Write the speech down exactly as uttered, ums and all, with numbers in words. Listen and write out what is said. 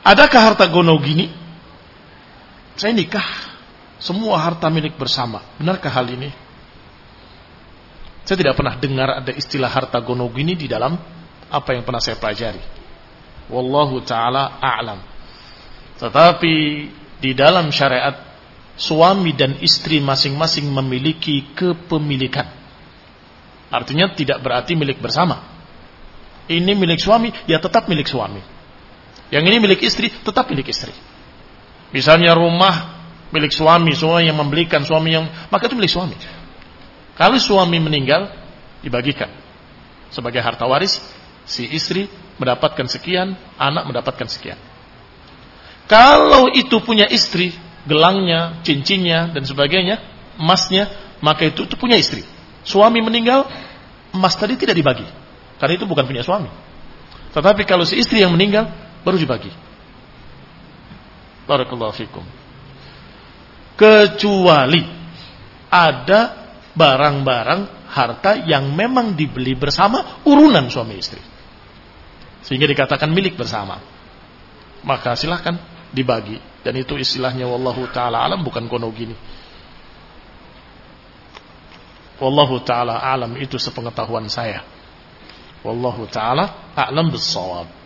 Adakah harta gono gini? Saya nikah, semua harta milik bersama. Benarkah hal ini? Saya tidak pernah dengar ada istilah harta gono gini di dalam apa yang pernah saya pelajari. Wallahu ta'ala a'lam. Tetapi di dalam syariat, suami dan istri masing-masing memiliki kepemilikan. Artinya tidak berarti milik bersama. Ini milik suami, ya tetap milik suami. Yang ini milik istri, tetap milik istri. Misalnya rumah milik suami, suami yang membelikan, suami yang, maka itu milik suami. Kalau suami meninggal, dibagikan sebagai harta waris, si istri mendapatkan sekian, anak mendapatkan sekian. Kalau itu punya istri, gelangnya, cincinnya dan sebagainya, emasnya, maka itu, itu punya istri. Suami meninggal, emas tadi tidak dibagi, karena itu bukan punya suami. Tetapi kalau si istri yang meninggal, baru dibagi. Barakallahu fikum. Kecuali ada barang-barang harta yang memang dibeli bersama urunan suami istri, sehingga dikatakan milik bersama, maka silahkan dibagi. Dan itu istilahnya wallahu ta'ala alam, bukan kono gini. Wallahu ta'ala alam, itu sepengetahuan saya. Wallahu ta'ala a'lam bis-shawab.